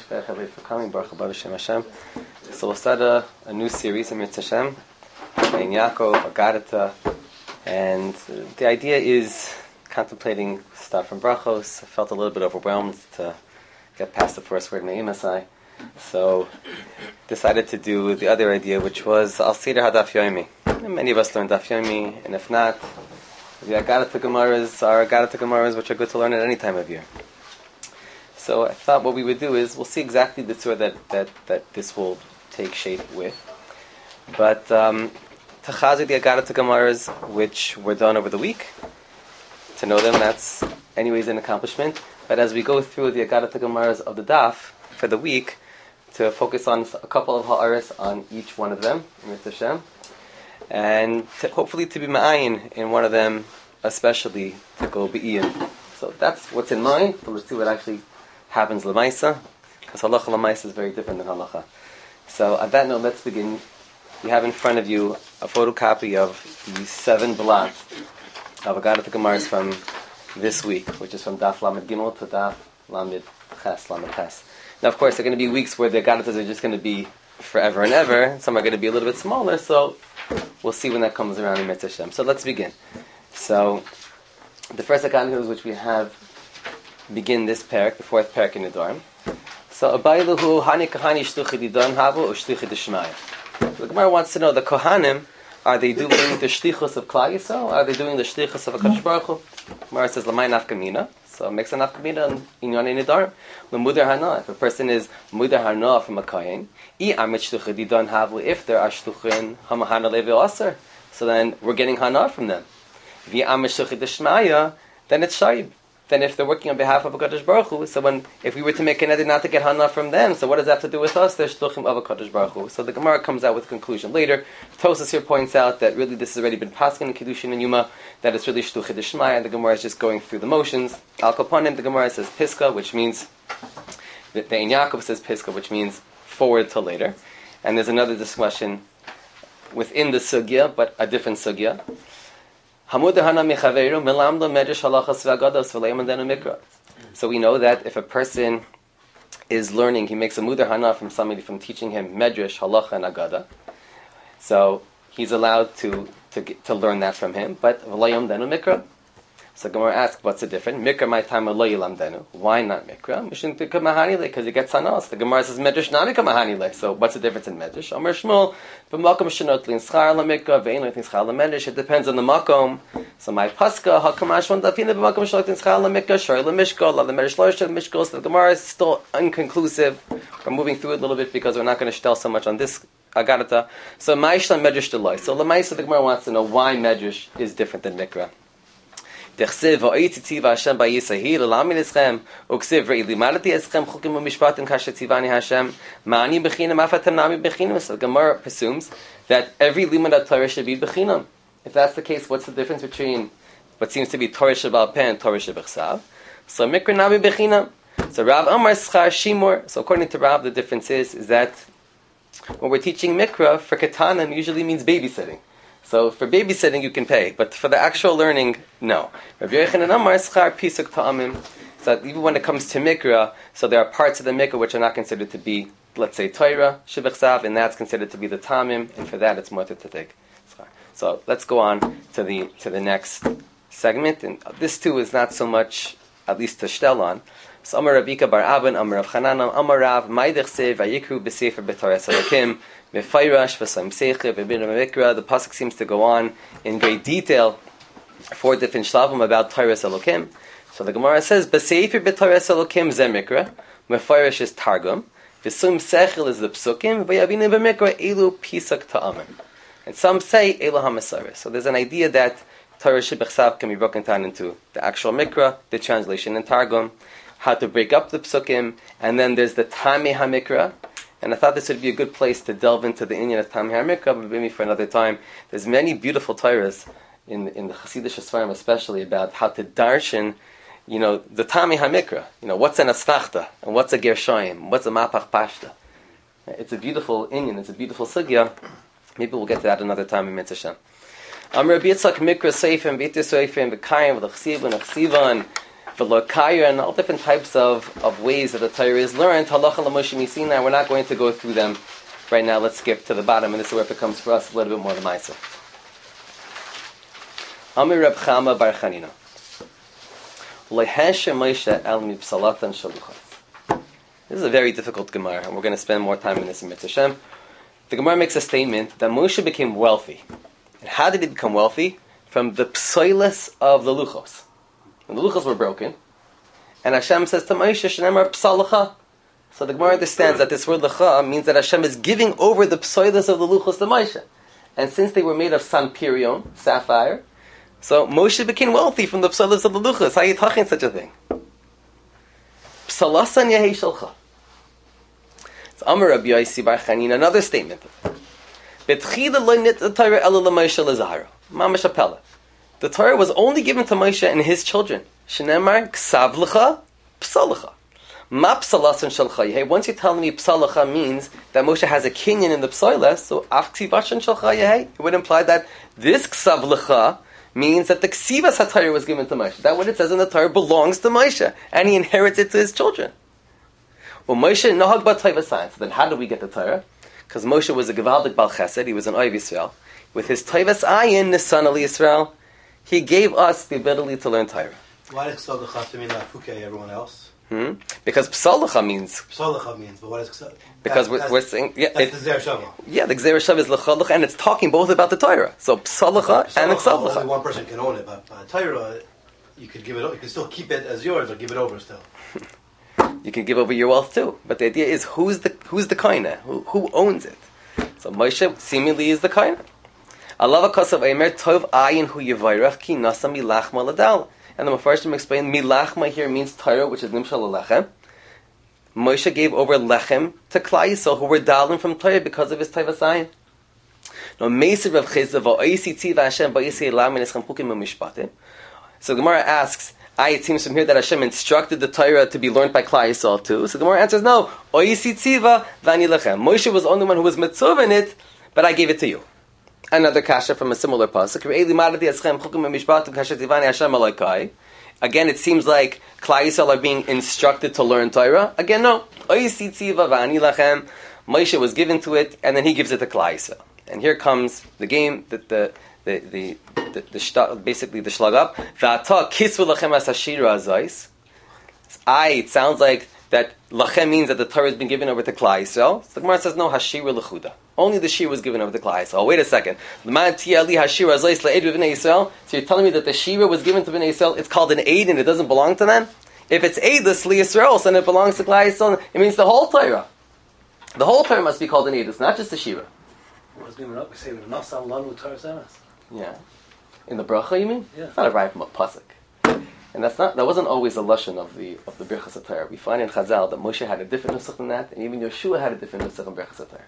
for coming, Baruch Haba B'Shem Hashem. So we'll start a new series in Mitzvah Hashem, in Yaakov, Agadata, and the idea is contemplating stuff from Brachos. I felt a little bit overwhelmed to get past the first word, Me'imasai. So decided to do the other idea, which was Al Seder HaDaf Yomi. Many of us learn Daf Yomi, and if not, the Agadata Gemaras are Agadata Gemaras, which are good to learn at any time of year. So I thought what we would do is, we'll see exactly the surah that this will take shape with. But Tachazi the Agadata Gemaras, which were done over the week, to know them, that's anyways an accomplishment. But as we go through the Agadata Gemaras of the Daf for the week, to focus on a couple of ha'aris on each one of them, Mitzvah Hashem, and hopefully to be ma'ayin in one of them, especially to go be'iyin. So that's what's in mind, but let's see what actually happens l'maisa, because halacha l'maisa is very different than halacha. So on that note, let's begin. You have in front of you a photocopy of the 7 blocks of Agadata Gemaras from this week, which is from Daf Lamed Gimel to Daf Lamed Ches. Now, of course, there are going to be weeks where the Agadatas are just going to be forever and ever. Some are going to be a little bit smaller, so we'll see when that comes around in Mitzvah Hashem. So let's begin. So the first Agadatas which we have begin this parak, the 4th parak in the Dvarim. So Abayluhu Hani Kahani Shtuchi Didan Havu Ushtuchi Dishmaya. The Gemara wants to know, the Kohanim, are they doing the shlichus of Klal Yisrael? Are they doing the shlichus of HaKadosh Baruch Hu? Gemara says Lamay Nafkamina. So it makes a nafkamina in Yonei Nidarim. L'mudar hana, if a person is mudar hana from a kayin, if there are shluchin hamahana levi aser, so then we're getting hana from them. Then it's shayib. Then if they're working on behalf of HaKadosh Baruch Hu, so if we were to make an edit not to get hana from them, so what does that have to do with us? They're shluchim of HaKadosh Baruch Hu. So the Gemara comes out with a conclusion later. Tosas here points out that really this has already been passed in Kiddushin and Yuma, that it's really shluchim d'shmaya, and the Gemara is just going through the motions. Al Kapanim, the Gemara says piska, which means, the Ein Yaakov says piska, which means forward to later. And there's another discussion within the sugya, but a different sugya. So we know that if a person is learning, he makes a mudar hana from somebody from teaching him medrash, halacha, and agada. So he's allowed to learn that from him. But v'layom denu mikra. So Gemara asks, what's the difference? Mikra my time aloyilam denu. Why not mikra? Because he gets hanas. The Gemara says medrash not mahanile. So what's the difference in medrash? Amar Shmuel b'makom shenot lin schar lamikra ve'ein lin schar lamedrash. It depends on the makom. So my paska hakamash one dafina b'makom shenot lin schar lamikra shor lamishkol la lamedrash lo shor lamishkol. So the Gemara is still inconclusive. We're moving through it a little bit because we're not going to shtel so much on this Agadata. So ma'ishlan medrash deloi. So lamaisa the Gemara wants to know why medrash is different than mikra. So we know that Gemara presumes that every limud of Torah should be bechinam. If that's the case, what's the difference between what seems to be Torah Sheba'al Peh and Torah Shebechsav? So mikra nami bechinam. So Rav Amar Schar Shimur. So according to Rav, the difference is that when we're teaching mikra, for katanim usually means babysitting. So for babysitting you can pay, but for the actual learning, no. Rabbi Yochanan Amar Schar Pisuk Ta'amim. So that even when it comes to mikra, so there are parts of the mikra which are not considered to be, let's say, Torah, Shebechsav, and that's considered to be the Ta'amim, and for that it's mutter to take. So let's go on to the next segment, and this too is not so much, at least to shtel on. So Amar Rabika Bar Aban, Amar Rav Chananam, Amar Rav, Maidech Sev, Vayikru B'Sefer B'Torah Salakim, the pasuk seems to go on in great detail, 4 different shlavim about Torah Elokim. So the Gemara says, "B'sefer b'Torah Elokim zemikra." Mefarish is targum. V'sum sechel is the psukim. V'yavinu b'mikra elu pisak ta'amim. And some say elu hamasaris. So there's an idea that Torah Shebechsav can be broken down into the actual mikra, the translation and targum, how to break up the psukim, and then there's the tamei hamikra. And I thought this would be a good place to delve into the inyan of Tamei HaMikra, but maybe for another time. There's many beautiful Torahs in the Chassidish Sfarim, especially about how to darshan, the Tamei HaMikra. What's an asnachta and what's a gershoim, what's a mapach pashta. It's a beautiful inyan, it's a beautiful sugya. Maybe we'll get to that another time in Mitzvah Hashem. Rabbi Yitzchak Mikra Seifim, B'Yitz Seifim, B'Kayim, V'Chsivan, V'lokaya, and all different types of ways that the Torah is learned. Halacha l'Moshe Misina. We're not going to go through them right now. Let's skip to the bottom, and this is where it becomes for us a little bit more the Ma'aseh. Amir Reb Chama Bar Chanina. Lehesher Moshe el mipsalatan shaluchas. This is a very difficult Gemara, and we're going to spend more time in this in Mitzvah Shem. The Gemara makes a statement that Moshe became wealthy. And how did he become wealthy? From the psoilas of the luchos. When the luchos were broken, and Hashem says to Moshe, Shnemar psalacha. So the Gemara understands that this word lecha means that Hashem is giving over the psoilas of the luchos to Moshe. And since they were made of sanpirion, sapphire, so Moshe became wealthy from the psoilas of the luchos. How are you talking such a thing? Psalasan yehei shalcha. It's Amar Rabbi Yosi Bar Chanina, another statement. Betchila lo nit the Torah ela l'Moshe l'Zahara. Mamash apella. The Torah was only given to Moshe and his children. Shenemar ksav lecha psalacha. Ma psalasan shalcha. Hey, once you're telling me psalacha means that Moshe has a kinyan in the psoilas, so af ksivashan shalcha yehei. It would imply that this ksav lecha means that the ksivas HaTorah was given to Moshe. That what it says in the Torah belongs to Moshe, and he inherits it to his children. Well, Moshe nahag ba Torah science. Then how do we get the Torah? Because Moshe was a gevaldik bal chesed. He was an Oiv Yisrael. With his Tovas Ayin, Nisan Ali Yisrael, he gave us the ability to learn Torah. Why does Psalacha mean like Fuke, everyone else? Because Psalacha means... Psalacha means, but what is Psalacha? Because we're saying... Yeah, that's the Zer Shava. Yeah, the Gzer Shav is L'cha, and it's talking both about the Torah. So Psalacha and Psalacha. Only one person can own it, but Torah, you could give it. You can still keep it as yours, or give it over still. You can give over your wealth too. But the idea is, who's the koine? Who owns it? So Moshe seemingly is the koine. Allah v'kasav eimer tov ayin hu yivayrach ki nasa milachma ladal. And the Mefarshim explain milachma here means Torah, which is nimshal lechem. Moshe gave over lechem to Klal Yisrael, who were dalim from Torah because of his Tovas Ayin. Now Meisir Rav Chizda va'oisi tiva Hashem ba'yisei lam enischem chukim u'mishpatim. So Gemara asks, it seems from here that Hashem instructed the Torah to be learned by Klal Yisrael too. So Gemara answers, no. Oisi tiva v'ani lechem. Moshe was the only one who was mitzvah in it, but I gave it to you. Another kasha from a similar pasuk. Again, it seems like Klal Yisrael are being instructed to learn Torah. Again, no. Moshe was given to it, and then he gives it to Klal Yisrael. And here comes the game, basically the shlag up. It sounds like that lachem means that the Torah has been given over to Klal Yisrael. So the Gemara says no, hashira lechuda. Only the shir was given over to Klal Yisrael. Wait a second. So you're telling me that the shira was given to Bnei Yisrael? It's called an aid and it doesn't belong to them? If it's aidless li Yisrael, then it belongs to Klal Yisrael. It means the whole Torah. The whole Torah must be called an aid. It's not just the shira. Yeah. In the bracha, you mean? Yeah. It's not a right pasuk. And that wasn't always a lashon of the Birchas HaTorah. We find in Chazal that Moshe had a different nusach than that, and even Yeshua had a different nusach in Birchas HaTorah.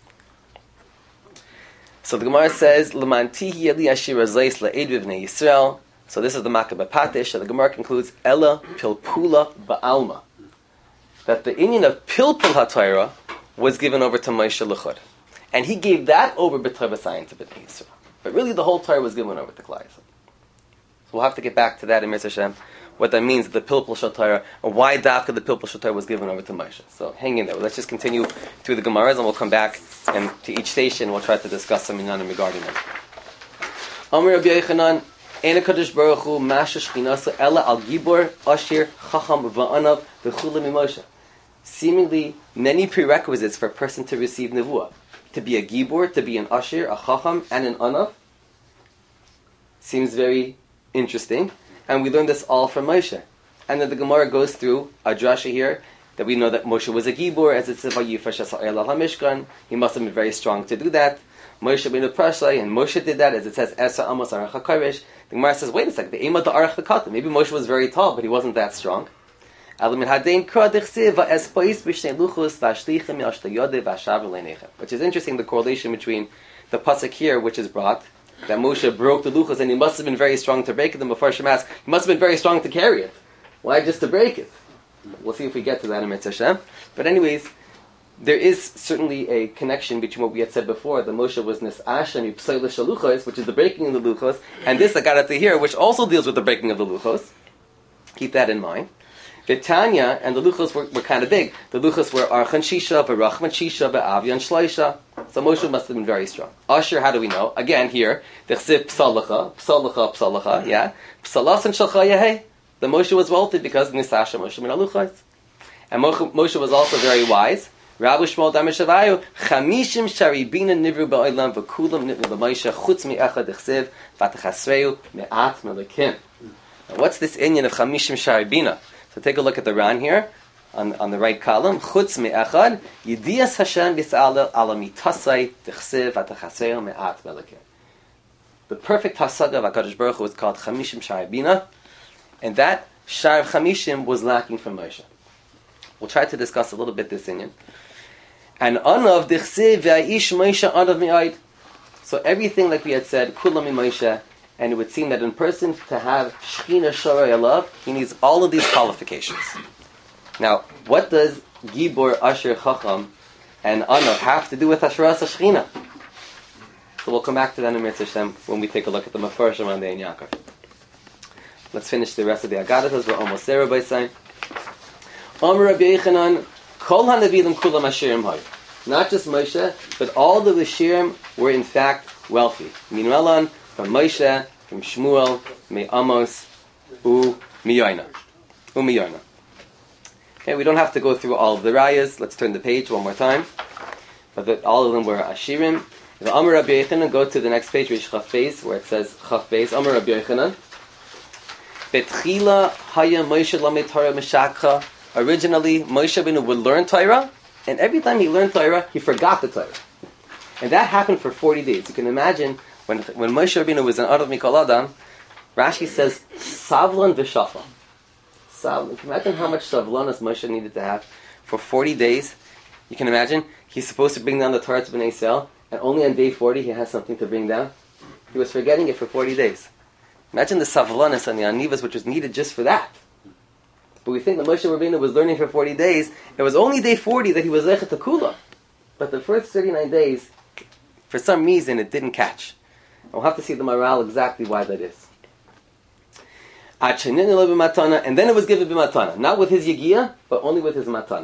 So the Gemara says, "L'mantihi yeli ashir azayis la'ed v'vnei Yisrael." So this is the Makkah Patish. So the Gemara concludes, "Ella pilpula ba'alma," that the inyan of pilpul HaTorah was given over to Moshe L'chud, and he gave that over b'Tovas Ayin to Bnei Yisrael. But really, the whole Torah was given over to Klal Yisrael. So we'll have to get back to that in Mitzvah Shem, what that means, the Pilpul Shel Torah, and why Dafka the Pilpul Shel Torah was given over to Moshe. So hang in there. Let's just continue through the Gemaras, and we'll come back and to each station. We'll try to discuss some inyanim regarding them. Amar Rabbi Yochanan, Ein HaKadosh Baruch Hu Masha Shchinasa Ela Al Gibor Ashir Chacham Va'anav V'Chula Mimoshe. Seemingly many prerequisites for a person to receive nevuah. To be a Gibor, to be an Ashir, a Chacham, and an Anav. Seems very interesting, and we learned this all from Moshe. And then the Gemara goes through a drasha here that we know that Moshe was a gibor, as it says Vayifash Esa'el al HaMishkan. He must have been very strong to do that. Moshe ben Prashlai, and Moshe did that, as it says Esa Amos Arach HaKaresh. The Gemara says, wait a second, the Eimah da Arach HaKata. Maybe Moshe was very tall, but he wasn't that strong. Which is interesting, the correlation between the pasuk here, which is brought, that Moshe broke the luchos, and he must have been very strong to break it. And before Shem asks, he must have been very strong to carry it. Why just to break it? We'll see if we get to that in Mitzvah Shem. But anyways, there is certainly a connection between what we had said before, that Moshe was Nis'ashem Yipsayla Shaluchos, which is the breaking of the luchos, and this I got to here, which also deals with the breaking of the luchos. Keep that in mind. Vitanya and the luchos were kind of big. The luchos were Archan Shisha, Barachman Shisha, Ba'avian Shloisha. So Moshe must have been very strong. Asher, how do we know? Again, here, the Chsiv Psalacha, yeah. Psalas and Shalcha Yehei. The Moshe was wealthy because Nisasha Moshe min aluchos. And Moshe was also very wise. Rabbi Shmuel Damashavayu, Chamishim Sharibina Nivru Ba'olam V'kulam Nivru B'Moshe Chutz Mi'echad Chsiv Vatachasreu Me'at Melekim. What's this inyan of Chamishim Sharibina? So take a look at the Ran here, on the right column. Chutz me'echad, Yidiyas Hashem b'sa'alel ala mitasai d'chsev atachaseo me'at melekim. The perfect hasaga of HaKadosh Baruch Hu was called Chamishim Sharibina, and that Shar Chamishim was lacking from Moshe. We'll try to discuss a little bit this inyan. And anav d'chsev v'aish Moshe anav mi'ayd. So everything, like we had said, kulam in Moshe. And it would seem that in person, to have Shechina Sharei Alav, he needs all of these qualifications. Now, what does Gibor, Asher, Chacham, and Anav have to do with Hasharas HaShechina? So we'll come back to that in Mitzvah Hashem when we take a look at the Mefarshim on the Ein Yaakov. Let's finish the rest of the Agadatas. We're almost there, Rabbi Sein. Amar Rabbi Yechanan, Kol HaNavilim Kulam Asherim Hay. Not just Moshe, but all the Asherim were in fact wealthy. Minuelan, from Moshe, from Shmuel, Me Amos, Miyona. Okay, we don't have to go through all of the rayas. Let's turn the page one more time. But all of them were Ashirim. The Amar Rabbi Yechanan, go to the next page, which is Chaf Beis, where it says Chaf Beis, Amar Rabbi Yechanan. Betchila Haya Moshe Lamed Torah Meshakha. Originally, Moshe Rabbeinu would learn Torah, and every time he learned Torah, he forgot the Torah. And that happened for 40 days. You can imagine when Moshe Rabbeinu was an Arav Mikol Adam, Rashi says, Savlan v'shafal. Savlan. Can you imagine how much Savlanas Moshe needed to have for 40 days? You can imagine, he's supposed to bring down the Torah to Bnei Yisrael, and only on day 40 he has something to bring down. He was forgetting it for 40 days. Imagine the Savlanas and the Anivas which was needed just for that. But we think that Moshe Rabbeinu was learning for 40 days. It was only day 40 that he was Zechet Kula. But the first 39 days, for some reason, it didn't catch. We'll have to see the morale exactly why that is. And then it was given b'matana, not with his yigiyah, but only with his matana.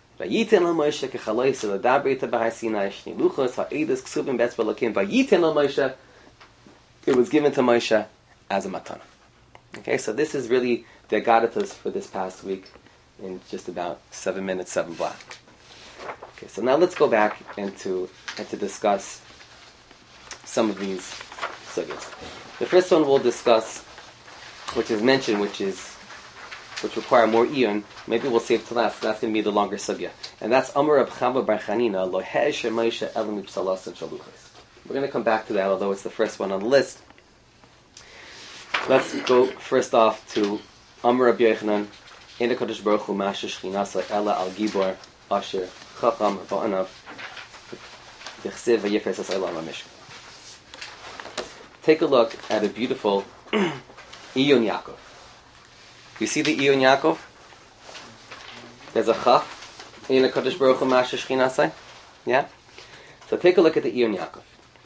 It was given to Moshe as a matana. Okay, so this is really the Agadatas for this past week in just about 7 minutes, 7 blocks. Okay, so now let's go back and to discuss some of these sugyas. The first one we'll discuss, which is mentioned, which require more iyun. Maybe we'll save to last. That's going to be the longer sugya, and that's Amar Rab Chava Bar Chanina Lo He'esher Moshe Elam Mipsalas and Shaluchos. We're going to come back to that, although it's the first one on the list. Let's go first off to Amar Rabbi Yechanan in the Kodesh Baruch Hu Masha Shchinasa Ela Al Gibor Asher Chacham Va'anav Yechsev V'Yifres As Elam HaMishkan. Take a look at a beautiful Iyun Yaakov. You see the Iyun Yaakov? There's a Chaf in the Kodesh Baruch Hu Masha Shchinasa. Yeah? So take a look at the Iyun Yaakov.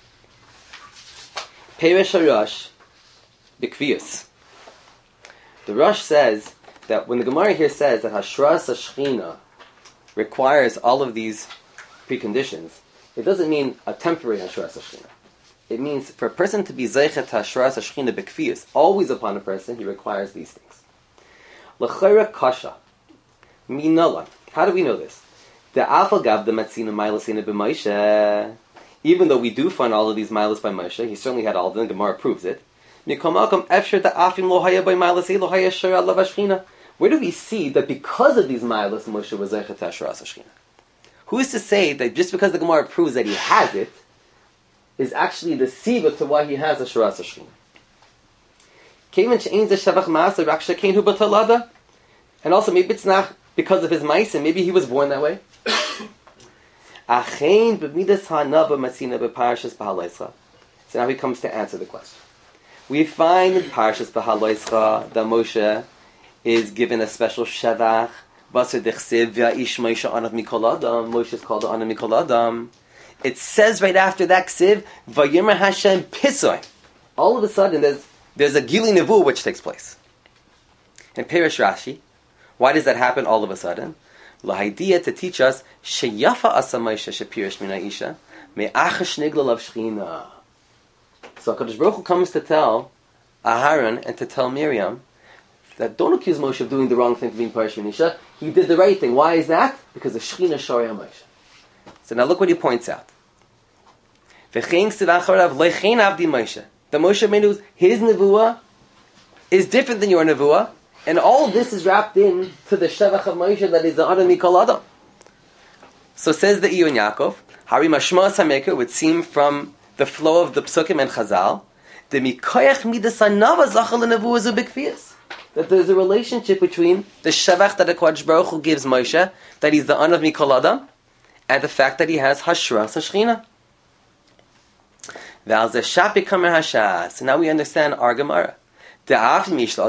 Peresh HaRosh B'Kvius. The Rosh says that when the Gemara here says that Hashras HaShechina requires all of these preconditions, it doesn't mean a temporary Hashras HaShechina. It means for a person to be Zeichet Hashras HaShechina B'Kvius, always upon a person, he requires these things. L'chayra kasha minalan. How do we know this? The afal gav the matzina mailasina b'Moshe. Even though we do find all of these milas by Moshe, he certainly had all of them. The Gemara proves it. Where do we see that because of these milas, Moshe was Zeichet Hashras HaShechina? Who is to say that just because the Gemara proves that he has it, is actually the siva to why he has Hashras HaShechina? And also, maybe it's not because of his mice, and maybe he was born that way. So now he comes to answer the question. We find in Parshas Behaloischa that Moshe is given a special shevach. Moshe is called the Anav Mikol Adam. It says right after that ksiv, Vayimer Hashem Pisoy. All of a sudden, there's a Gili Nevu which takes place. In Perish Rashi, why does that happen all of a sudden? L'haidia, to teach us sheyafa asa Moshe shepirish min ha'isha me'achash nigla lav shechina. So HaKadosh Baruch Hu comes to tell Aharon and to tell Miriam that don't accuse Moshe of doing the wrong thing, to being Parish min Isha. He did the right thing. Why is that? Because the Shechina Shari Moshe. So now look what he points out. The Moshe Rabbeinu, his nevuah is different than your nevuah, and all this is wrapped in to the Shevach of Moshe that is the Adam Mikol Adam. So says the Iyun Yaakov, Hari Mashma Sameka would seem from the flow of the Psukim and Chazal, the Mikoyach Midas Hanava Zachal Nevuah Zu B'Kfiyas. That there's a relationship between the Shevach that the Kodesh Baruch Hu gives Moshe, that he's the Anav Mikol Adam, and the fact that he has Hashras HaShechina. So now we understand our Gemara. That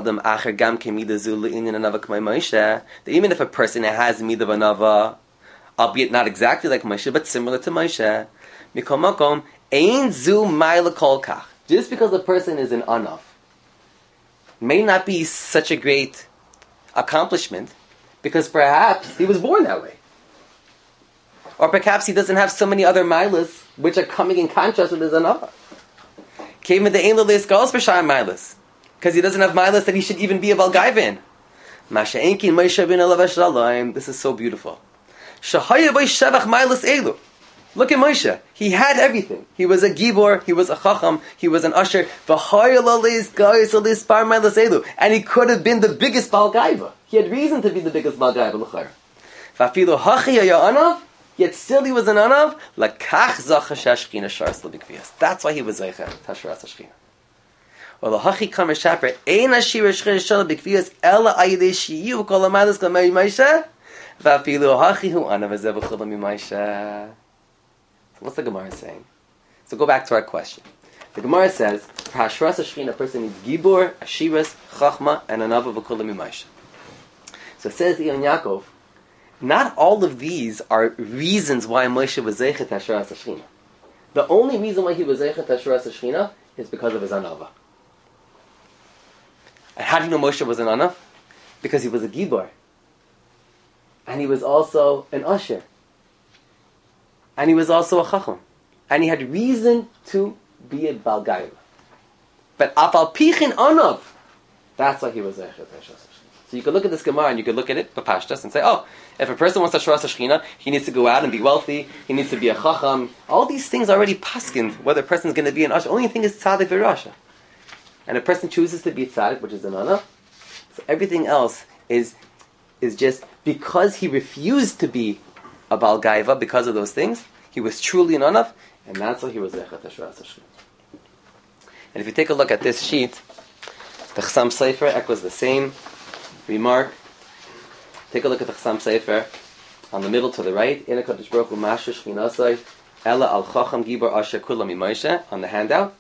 even if a person has Midah Banava, albeit not exactly like Moshe, but similar to Moshe, just because a person is an Anav, may not be such a great accomplishment, because perhaps he was born that way. Or perhaps he doesn't have so many other milas which are coming in contrast with his another. Came in the aim of the skulls for Shai milas, because he doesn't have milas that he should even be a Balgaivin. This is so beautiful. Look at Moshe. He had everything. He was a Gibor, he was a Chacham, he was an Usher. And he could have been the biggest Balgaiva. He had reason to be the biggest Balgaiva. Yet still he was an Anav. That's why he was Zeicha Tashras HaShechina. Well, the Hachi Kamer Shaper Ein Ashira Shechina Shala B'Kviyas Ela Ayidei Shiyu Kol Amadas Kamei Moshe V'Afilu Hachi Hu Anav Ezeh B'Chulam Moshe. What's the Gemara saying? So go back to our question. The Gemara says, for Hashras HaShechina, a person needs Gibor, Ashiras, Chachma, and Anava V'Chulam Moshe. So it says Iyun Yaakov, not all of these are reasons why Moshe was Zeichet Hashras HaShechina. The only reason why he was Zeichet Hashras HaShechina is because of his Anava. And how do you know Moshe was an Anav? Because he was a Gibor. And he was also an Usher. And he was also a Chacham. And he had reason to be a Balgayim. But Afal Pichin Anav, that's why he was Zeichet Hashras HaShechina. So you could look at this Gemara and you could look at it, B'Pashtas, and say, oh, if a person wants Hashras HaShechina, he needs to go out and be wealthy, he needs to be a Chacham. All these things are already paskined, whether a person is going to be an Usher. Only thing is Tzaddik v'Rasha. And a person chooses to be Tzaddik, which is an Ana. So everything else is just because he refused to be a Baal Gaiva because of those things, he was truly an Ana, and that's why he was Zeichet Hashras HaShechina. And if you take a look at this sheet, the Chassam Sofer echoes the same remark. Take a look at the Chassam Sofer on the middle to the right. In a Kodesh Baruch Hu Masher Shechinasai Ela Al Chacham Gibor Asher Kulam Moshe on the handout.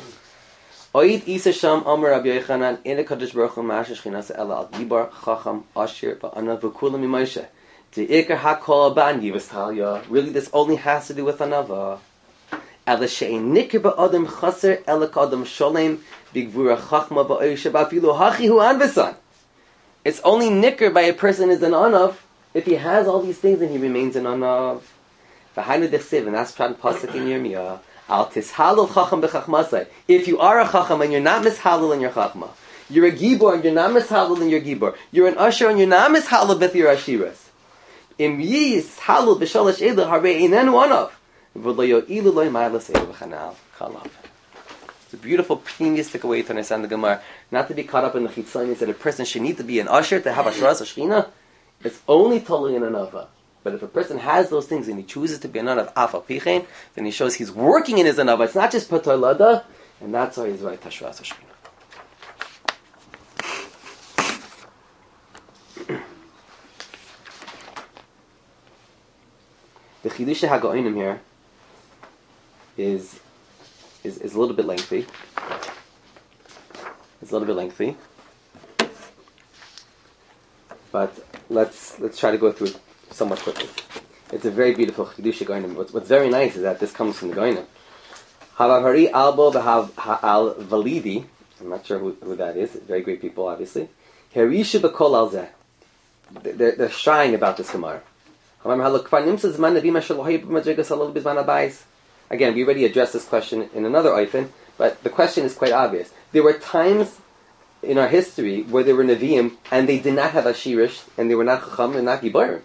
Oid Isa Sham Amar Rabbi Yochanan in a Kodesh Baruch Hu Masher Shechinasai Ela Al Gibor Chacham Asher Ba'anav V'Kulam Moshe. The Iker Hakol Ban Yivastalya. Really, this only has to do with Anava. Ela She'en Nikir Ba'adam Chaser Ela Kadam Sholem Bigvura Chachma Ba'Oisha Ba'Filu Hachi Hu Anvesan. It's only nicker by a person is an anav if he has all these things and he remains an anav. V'hainu dechsiv, and that's Prat Pasuk in Yirmiyah. Al tishalul chacham b'chachmasai. If you are a chacham and you're not mishalul in your chachma, you're a gibor and you're not mishalul in your gibor, you're an usher and you're not mishalul with your ashiras. Im yishalul b'sholosh elu harei inenu anav. V'lo yo'ilu loy ma'alas elu v'chanal kalav. It's a beautiful, pneumistic way to understand the Gemara. Not to be caught up in the chitzonis that a person should need to be an usher to have Hashras HaShechina. It's only totally in an Anava. But if a person has those things and he chooses to be an Anav Afal Pichen, then he shows he's working in his Anava. It's not just Pator Lada, and that's why he's right Hashras HaShechina. The Chidush HaGaonim here is a little bit lengthy. It's a little bit lengthy. But let's try to go through it somewhat quickly. It's a very beautiful Chidush HaGaonim. What's very nice is that this comes from the Gaonim. Havavari Albo B'Hav Ha'al Validi. I'm not sure who that is. Very great people, obviously. Herisha b'kol al zeh. They're shying about this Gemara. Again, we already addressed this question in another oifen, but the question is quite obvious. There were times in our history where there were Nevi'im and they did not have Ashirish and they were not Chacham and not Gibarim.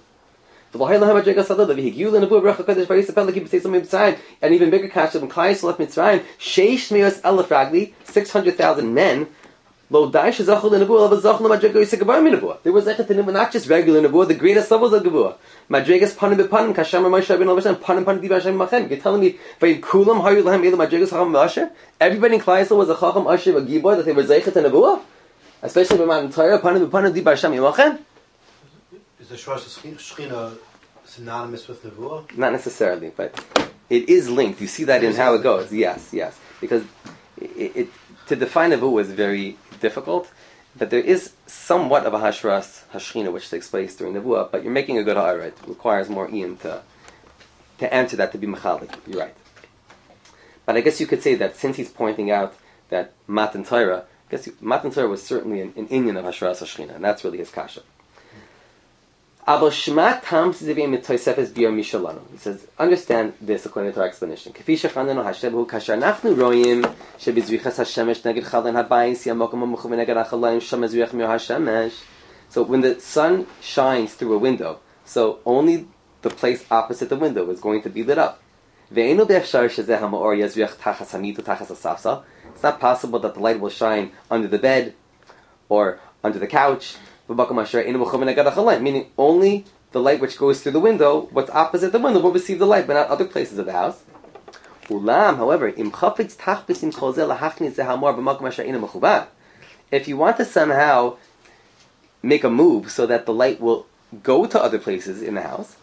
And even bigger kasha when Klai left Mitzrayim, Sheish Meos Elef Ragli, 600,000 men. Lo Daish Zachol in Nebuah, Zachl Madrega Yisagabar Nebuah. There was not just regular Nebuah, the greatest levels of Nebuah. Madregas Panim Bepanim, Kasham Moshe Rabbeinu Avasham, Panim Panim Diva Hashem Machem. You're telling me, Vayin Kulam Hayu Lahem Elu Madregas Chacham Asher? Everybody in Klai was a Chacham Asher, a Gibor, that they were Zeichet and Nebuah? Especially when Matan Torah, Panim Bepanim Diva Hashem Machem? Is the Shras Shechina synonymous with Nebuah? Not necessarily, but it is linked. You see that in how it goes. Yes. Because it to define Nebuah is very difficult, but there is somewhat of a Hashras Hashchina which takes place during Nebuah, but you're making a good ha'ara. It requires more Ian to answer that, to be Mechalik. You're right. But I guess you could say that since he's pointing out that Matan Torah, Matan Torah was certainly an Inyan of Hashras Hashchina, and that's really his kasha. He says, understand this according to our explanation. So when the sun shines through a window, so only the place opposite the window is going to be lit up. It's not possible that the light will shine under the bed or under the couch. Meaning only the light which goes through the window, what's opposite the window, will receive the light, but not other places of the house. However, if you want to somehow make a move so that the light will go to other places in the house,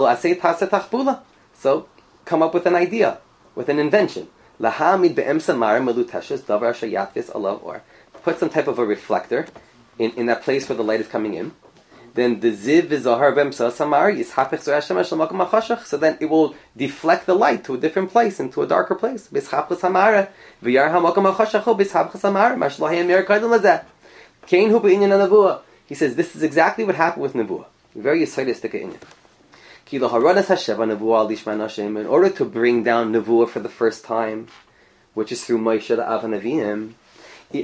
so come up with an idea, with an invention. Put some type of a reflector in that place where the light is coming in. Then the ziv v'zahar b'emsa samar yishapich zo'er shemesh l'makom hachashach. So then it will deflect the light to a different place, into a darker place. B'ishapich samara v'yar ha'makom hachashachu b'ishapich samara mashlahim mer kaidul lazeh. Kain hu b'inyan nevuah. He says this is exactly what happened with nevuah. Very yisayistic inyan. Ki lo haradas hasheva nevuah al lishman Hashem. In order to bring down nevuah for the first time, which is through Moshe the Av Nevi'im, it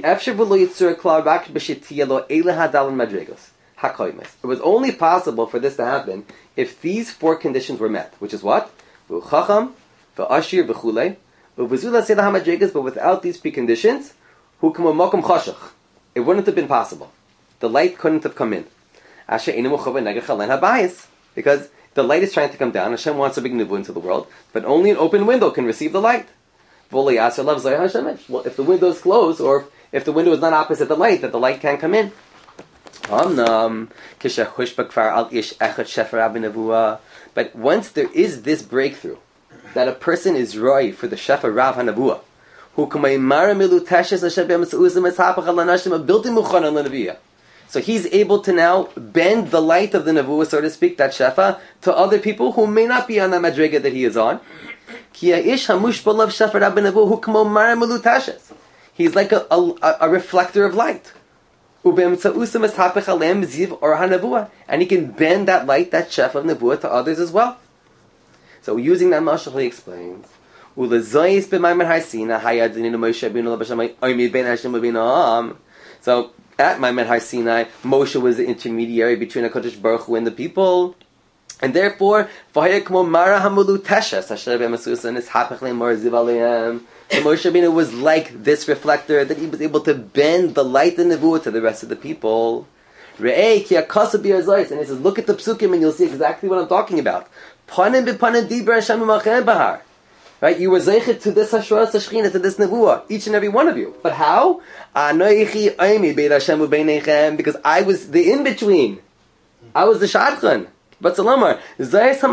was only possible for this to happen if these four conditions were met, which is what? But without these preconditions, it wouldn't have been possible. The light couldn't have come in. Because the light is trying to come down, Hashem wants to bring nevuah into the world, but only an open window can receive the light. Well, if the window is closed, or if the window is not opposite the light, that the light can't come in. But once there is this breakthrough, that a person is roi for the Shefa Rav HaNevuah, so he's able to now bend the light of the Nevuah, so to speak, that Shefa, to other people who may not be on that madrega that he is on. He's like a reflector of light. And he can bend that light, that Shefa of Nevuah, to others as well. So using that mashal, he explains. So at Maimed Har Sinai, Moshe was the intermediary between HaKadosh Baruch Hu and the people. And therefore, Moshe Rabbeinu was like this reflector, that he was able to bend the light and nevuah to the rest of the people. And he says, look at the psukim and you'll see exactly what I'm talking about. Right? You were zeichet to this hashras hashchina, to this nevuah, each and every one of you. But how? Because I was the in-between. I was the shadchan. But Salamar, this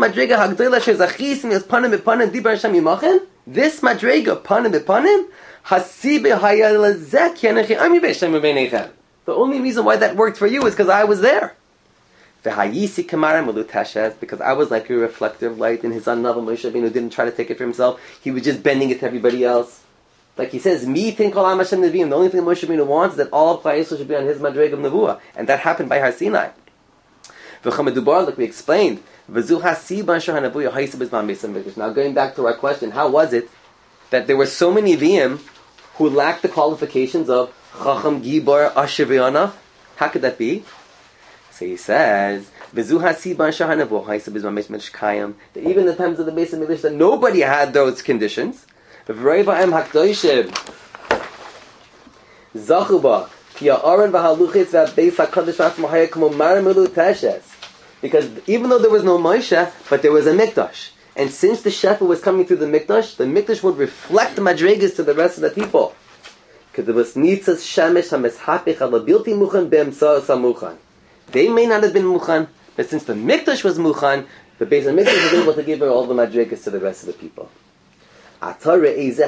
madrega, panim bepanim, the only reason why that worked for you is because I was there. Because I was like a reflector of light, and his son Moshe Rabbeinu didn't try to take it for himself. He was just bending it to everybody else. Like he says, "Mi tin kol am Hashem neviim." The only thing Moshe Rabbeinu wants is that all of Klal Yisrael should be on his madreg of nevuah, and that happened by Har Sinai. V'chamedubar, like we explained, v'zu hasiban shahanavuah haisa b'zman beis hamikdash. Now going back to our question, how was it that there were so many neviim who lacked the qualifications of chacham, gibar, asher v'yanav? How could that be? So he says, v'zu hasiban shahanavuah haisa b'zman beis hamikdash kayam. That even in the times of the Beis Hamikdash, that nobody had those conditions. V'rayva'em hakdoshim zachuba ki ha'aron v'haluchitz v'beis hakadosh v'atzmo haya k'mo maramilu teshes. Because even though there was no Moshe, but there was a mikdash, and since the shepherd was coming through the mikdash would reflect the madrigas to the rest of the people. Because there was nitzas shemesh hameshapich alabilti muchan be'emsa samuchan. They may not have been muchan, but since the mikdash was muchan, the Beis Hamikdash was able to give all the madrigas to the rest of the people. Now we explain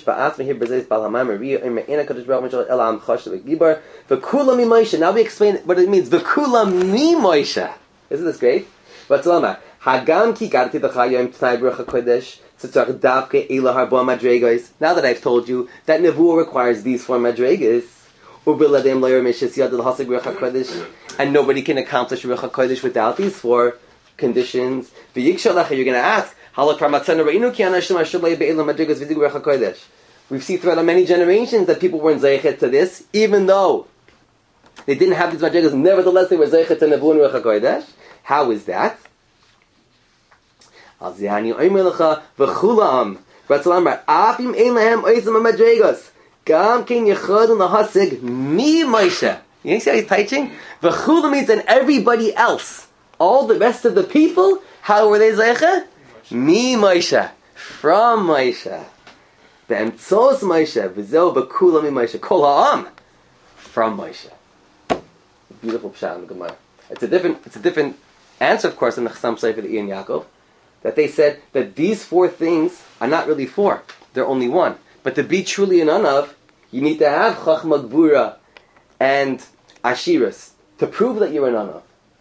what it means. V'kulam mi Moshe. Isn't this great? But hagam ki garti b'chayim t'nai b'ruch hakodesh tzitach davke ela harba madregas. Now that I've told you that nevuah requires these 4 madregas, u'biladem loyer mishis yad l'hasig b'ruch hakodesh, and nobody can accomplish b'ruch hakodesh without these 4 conditions. V'yikshalach, you're going to ask, we see throughout many generations that people weren't zeichet to this, even though they didn't have these madrigas. Nevertheless, they were zeichet to nevuah and ruach hakodesh. How is that? You see how he's teaching? V'chula means that everybody else, all the rest of the people, how were they zeichet? Mi Moshe, from Moshe, be'emtzos Moshe, v'zeu b'kula mi Moshe, kol ha'am, from Moshe. Beautiful pshat in the Gemara. It's a different answer, of course, in the Chassam Sofer the Ian Yaakov, that they said that these 4 things are not really 4; they're only 1. But to be truly an anav, you need to have chachma gvura and ashiras to prove that you're an anav,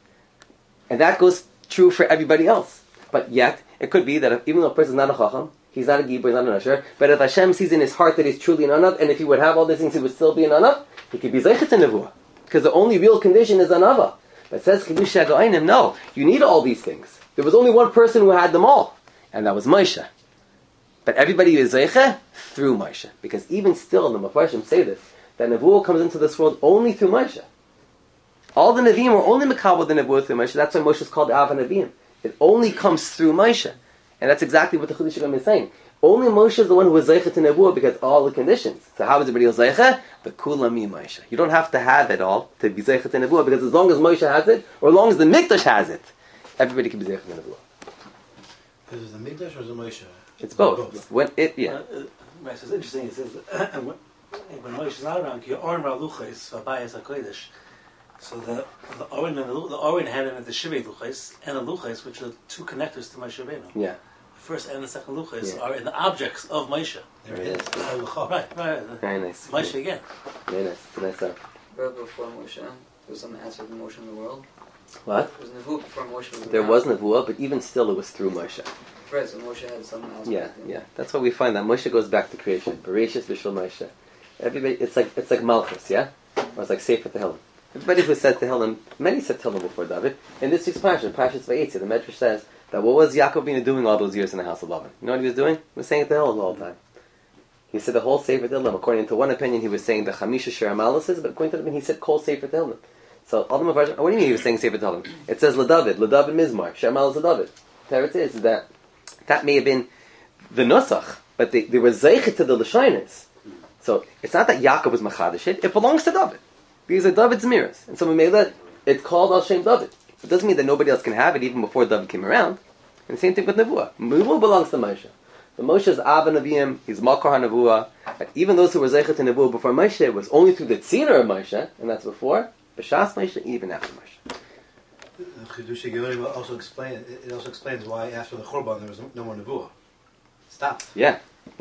and that goes true for everybody else. But yet, it could be that even though a person is not a chacham, he's not a gibor, he's not an usher, but if Hashem sees in his heart that he's truly an anav, and if he would have all these things, he would still be an anav, he could be zeichet to nevuah. Because the only real condition is anava. But it says, no, you need all these things. There was only one person who had them all, and that was Moshe. But everybody is zeichet through Moshe. Because even still, the Mefarshim say this, that nevuah comes into this world only through Moshe. All the Nevi'im were only mekabel the nevuah through Moshe. That's why Moshe is called Av HaNevi'im. It only comes through Moshe. And that's exactly what the Chiddush HaGam is saying. Only Moshe is the one who was zeichet to nevuah because all the conditions. So how is everybody else zeichet? The kulam mi Moshe. You don't have to have it all to be zeichet to nevuah, because as long as Moshe has it, or as long as the Mikdash has it, everybody can be zeichet to nevuah. Is it the Mikdash or is it Moshe? It's both. When it, Right, so it's interesting. It says when Moshe is not around, ki orin ralucha is vabayas hakodesh. So the orin and the orin had him at the shivei luchas and the luchas, which are 2 connectors to Moshe Rabbeinu. Yeah. The first and the second luchas are in the objects of Moshe. There it is. Right. Very nice. Moshe again. Very nice. It's a nice stuff. Before Moshe, there was some answer to Moshe in the world. What? There was Nevuah before Moshe was There around. was nevuah, but even still it was through Moshe. Right, so Moshe had something else. Yeah. That's why we find that Moshe goes back to creation. Bereshis v'shel Moshe. Everybody, it's like Malchus, yeah? Or it's like Sefer Tehillim. Everybody who said Tehillim, many said Tehillim before David. In this week's Parshas Vayetzi, the Medrash says that what was Yaakov doing all those years in the house of Lavan? You know what he was doing? He was saying Tehillim all the time. He said the whole Sefer Tehillim. According to one opinion, he was saying the Chamisha Shir Amalis, but according to the opinion, he said Kol Sefer Tehillim. So all the Mefarshim, what do you mean he was saying Sefer Tehillim? It says LeDavid Mizmar, Shir Amalis LeDavid. There it is, that may have been the Nusach, but they were Zeichit to the Lashonis. So it's not that Yaakov was Machadish it belongs to David. These are David's mirrors. And so we may let it's called Al Shem David. It doesn't mean that nobody else can have it even before David came around. And the same thing with Nevuah. Nevuah belongs to Moshe. The Moshe is Av HaNevi'im, he's Makor HaNevuah. And even those who were Zeichit to Nevuah before Moshe was only through the Tzina of Moshe, and that's before B'Shas Moshe, even after Moshe. The Chiddush HaGeonim also explains. It also explains why after the Churban there was no more Nevuah. Stopped. Yeah.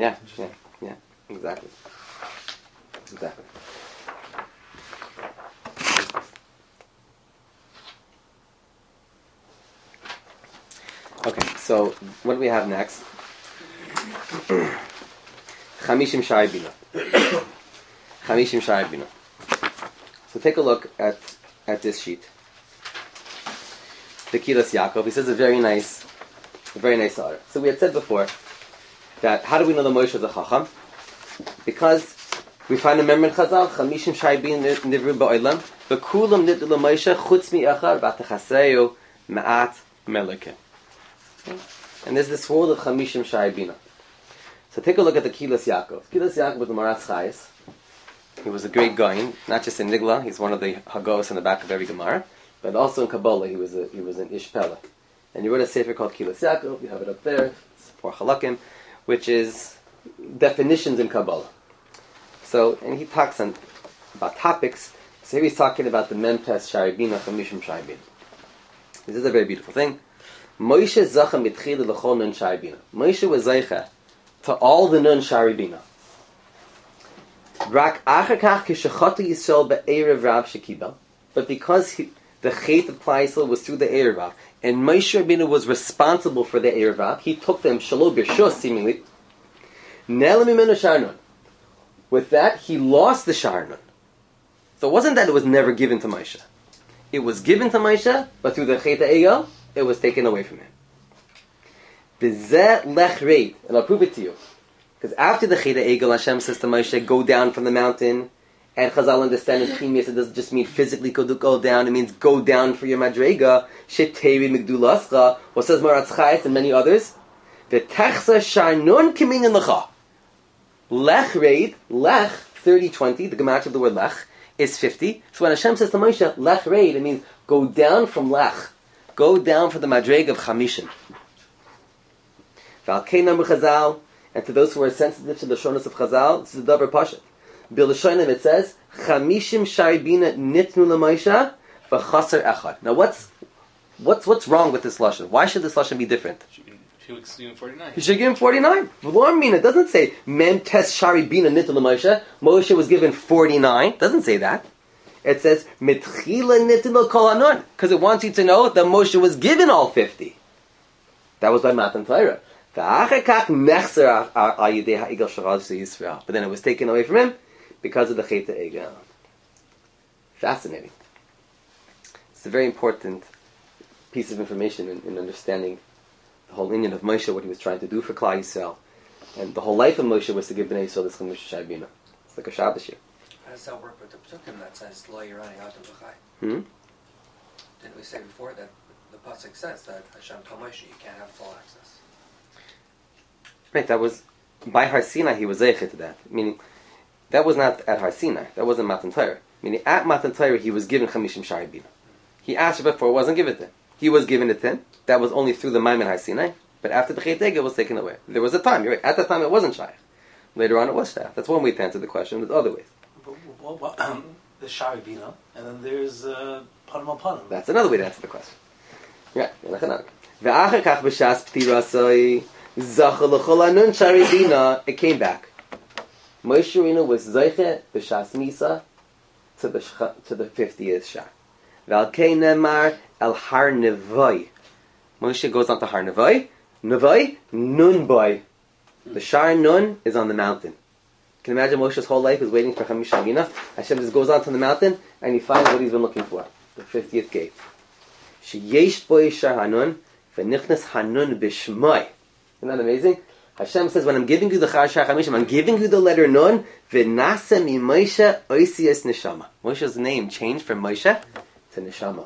Exactly. Okay, so what do we have next? Chamishim Shai Bina. Chamishim Sha'ar Bina. So take a look at this sheet. The Kilas Yaakov. He says a very nice order. So we had said before that how do we know the Moshe is a Chacham? Because we find a member in Chazal, Chamishim Sha'ar Bina Nivru Ba'olam, V'kulam Nidlu Moshe Chutz Mi-Echad V'atachaseu Ma'at Melikim. And there's this world of Chamishim Sha'ar Bina. So take a look at the Kilas Yaakov. Kilas Yaakov was the Maratz Chayes. He was a great Goyin, not just in Nigla. He's one of the Hagos in the back of every Gemara, but also in Kabbalah. He was an Ish Pella. And you wrote a sefer called Kilas Yaakov. You have it up there. It's for Halakim, which is definitions in Kabbalah. So, and he talks about topics. So here he's talking about the Memtes Sha'ar Bina, Chamishim Sha'ar Bina. This is a very beautiful thing. Moshe zacha mitchila l'chol nun Sha'ar Bina. Moshe was zeicha to all the nun Sha'ar Bina. Rak acher kach kishachatu Yisrael be'erev Rav shekibel. But because the chait of Klal Yisrael was through the Erev Rav, and Moshe Rabbeinu was responsible for the Erev Rav, he took them shalom b'shus seemingly. Ne'elam mimenu Sha'ar Nun. With that, he lost the Sha'ar Nun. So it wasn't that it was never given to Moshe. It was given to Moshe, but through the chait Egel, it was taken away from him. B'zeh lech reid, and I'll prove it to you. Because after the chait Egel, Hashem says to Moshe, go down from the mountain. And Chazal understand in Pnimis, it doesn't just mean physically go down, it means go down for your madrega. Sheteri migdulascha, what says Maratz Chayes and many others. V'techsa Sha'ar Nun kiminyan lecha. Lech reid, lech, 30-20, the gematria of the word lech, is 50. So when Hashem says to Moshe, lech reid, it means go down from lech. Go down for the madrega of chamishim. V'alkei namu Chazal, and to those who are sensitive to the shonos of Chazal, this is the davar pashat. Bilashonim it says, Chamishim Sha'ar Bina nitnu l'Moshe v'chaser echad. Now what's wrong with this lashon? Why should this lashon be different? He should give him 49. He should give him 49. V'lo mina, it doesn't say Mem Tes Sha'ar Bina nitnu l'Moshe. Moshe was given 49. It doesn't say that. It says Mitchila nitnu l'kol hanun, because it wants you to know that Moshe was given all 50. That was by Matan Torah. But then it was taken away from him because of the Chet Egel. Fascinating. It's a very important piece of information in understanding the whole inyan of Moshe, what he was trying to do for Klal Yisrael. And the whole life of Moshe was to give Bnei Yisrael this Chamishim Sha'ar Bina. It's like a Shabbos year. How does that work with the Psukim that says, Lo Yirani Atam V'chai? Didn't we say before that the Pasuk says that Hashem told Moshe you can't have full access? Right, that was, by Har Sinai he was zeicha to that. Meaning, that was not at Har Sinai. That wasn't Matan Torah. Meaning, at Matan Torah he was given Chamishim Sha'ar Bina. He asked before, it wasn't given to him. He was given it to him. That was only through the Maimon Har Sinai. But after the Chet Egel it was taken away. There was a time, you're right. At that time it wasn't Shaykh. Later on it was Shaykh. That's one way to answer the question. There's other ways. The Sha'ar Bina, and then there's Panam al Panam. That's another way to answer the question. Right. Ve'achar kach b'shas p'tirasoi zacha l'chol hanun Sha'ar Bina. It came back. Moshe Rabbeinu was zeiche b'shas misa to the 50th shah. Ve'alkei nemar el har nevoi. Moshe goes on to har nevoi. Nevoi nun boy. The Sha'ar Nun is on the mountain. Can you imagine Moshe's whole life is waiting for Chamishim Sha'ar Bina? Hashem just goes on to the mountain and he finds what he's been looking for. The 50th gate. Sheyesh boy Sha'ar Hanun v'nichnas Hanun b'shmoi. Isn't that amazing? Hashem says, when I'm giving you the Char Sha'ar Chamishim, I'm giving you the letter Nun, v'nasa mi Moshe oisias neshama. Moshe's name changed from Moshe to Neshama.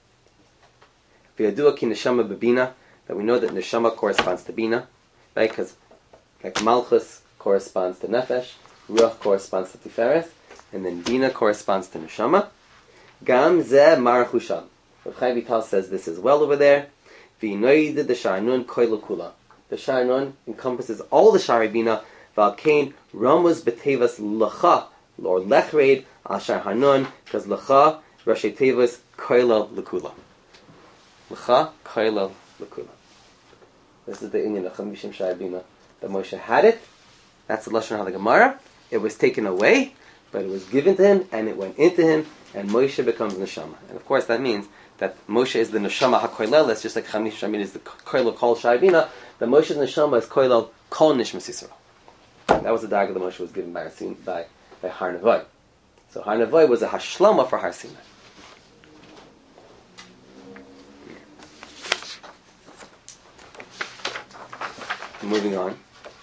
V'yadua ki Neshama b'bina, that we know that Neshama corresponds to Bina, right? Because like Malchus corresponds to Nefesh, Ruach corresponds to Tiferet, and then Bina corresponds to Neshama. Gam zeh marach usham. Rav Chaim Vital says this as well over there. V'inoyid the Sha'ar Nun koilu kula. The Sha'ar Nun encompasses all the Sha'ar Bina. V'alkein Ramos betevas lecha, or lechreid al Sha'ar Hanun, because lecha rashi tevas koilal lekula. Lecha koilal lekula. This is the inyan of Chamishim Sha'ar Bina. That Moshe had it. That's the Lashon HaLegomara. Gemara. It was taken away, but it was given to him, and it went into him, and Moshe becomes Neshama. And of course that means that Moshe is the Neshama HaKoileles, just like Chamishim Sha'ar Bina is the Koilel Kol Sha'ar Bina. The Moshe's Neshama is Koilel Kol Nishmas Yisrael. That was the Darga that Moshe was given by Har Nevoi. So Har Nevoi was a Hashlama for Har Sinai. Moving on.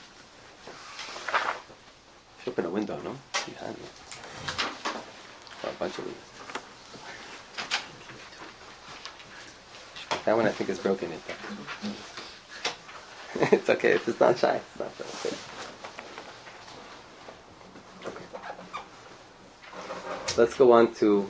Should open a window, no? Behind me. Oh, a bunch of leaves. That one I think is broken. It's okay. It's not shy. It's not okay. Okay. Let's go on to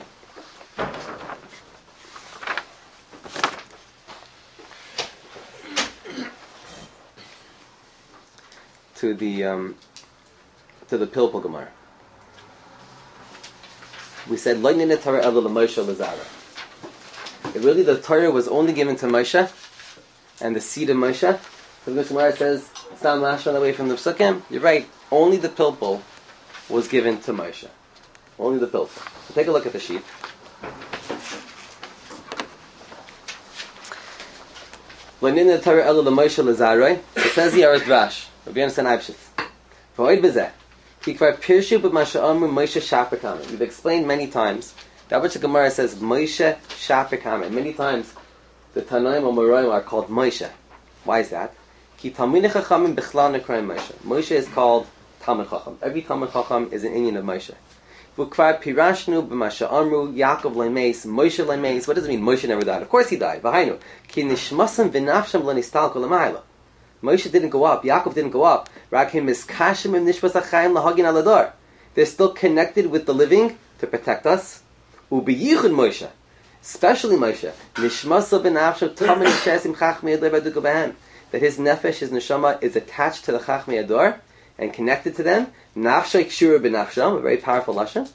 the Pilpul Gemara. We said Loinin Torah Ela Moshe Lazara. Really, the Torah was only given to Moshe and the seed of Moshe. The Gemara says it's not mashal away from the Psukim. You're right. Only the Pilpul was given to Moshe. Only the Pilpul. So take a look at the sheet. Loinin Torah Ela Moshe Lazara. It says here as Drash. Rabbi Yonasan Eibshitz. V'oid b'zeh. We've explained many times that which the Gemara says Moshe Shaper Kamer. Many times the Tanaim or Moraim are called Moshe. Why is that? Ki Talmidei Chachamim Bichlal Nekroim Moshe. Moshe is called Talmid Chacham. Every Talmid Chacham is an Inyan of Moshe. V'kvar Pirashnu b'Masha Amru Yaakov Leimeis Moshe Leimeis. What does it mean? Moshe never died. Of course he died. V'hainu Ki Nishmasam V'Nafsham L'Nistalko L'Mayla. Moshe didn't go up. Yaakov didn't go up. They're still connected with the living to protect us. Moshe, especially Moshe, that his nefesh, his neshama, is attached to the Chachmei Ador and connected to them. A very powerful lashon.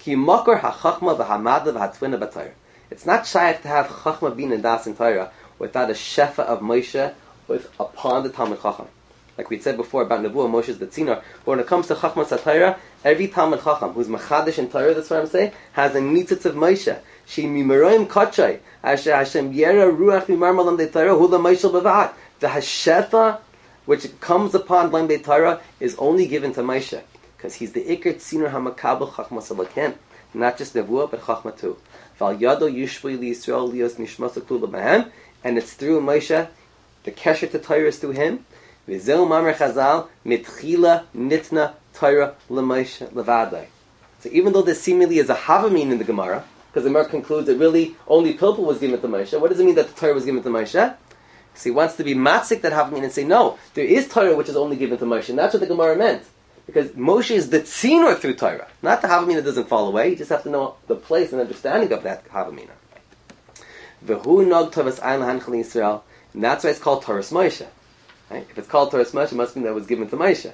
It's not shaykh to have Chachma bin and Das in Torah without a shefa of Moshe upon the Talmid Chacham. Like we said before about Nebuah, Moshe is the tziner. But when it comes to Chachmas HaTorah, every Talmid Chacham who's Machadish in Torah, that's what I'm saying, has a nitzitz of Moshe. She mimeroim kachay, asher Hashem yera ruach mimarmalam de Torah, hula Moshe b'vat. The hashefa which comes upon Lam de Torah is only given to Moshe, because he's the Iker tziner hamakabel Chachmas HaLakem, not just Nebuah, but Chachma too. Val yado yushvei li Yisrael lios nishmas klula b'hem, and it's through Moshe. The kesher to Torah is through him. V'zeu mamer chazal mitchila nitna Torah l'Moshe levadai. So even though there seemingly is a havamin in the Gemara, because the Gemara concludes that really only Pilpul was given to Moshe, what does it mean that the Torah was given to Moshe? So he wants to be matzik that havamin and say, no, there is Torah which is only given to Moshe. And that's what the Gemara meant. Because Moshe is the tzinor through Torah. Not the havamin that doesn't fall away. You just have to know the place and understanding of that havamin. V'hu nog tovas ayin l'hanchal Yisrael. And that's why it's called Torah's Moshe. Right? If it's called Torah's Moshe, it must mean that it was given to Moshe.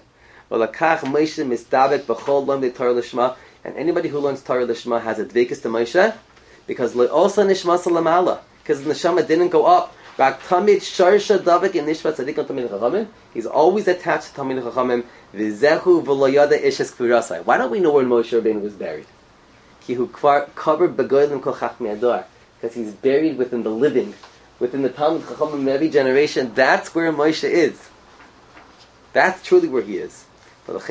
And anybody who learns Torah Lishma has a dvekus to Moshe, because the neshama didn't go up. He's always attached to Talmid Chachamim. Why don't we know where Moshe Rabbeinu was buried? Because he's buried within the living, within the Talmid Chachamim in every generation. That's where Moshe is. That's truly where he is. It's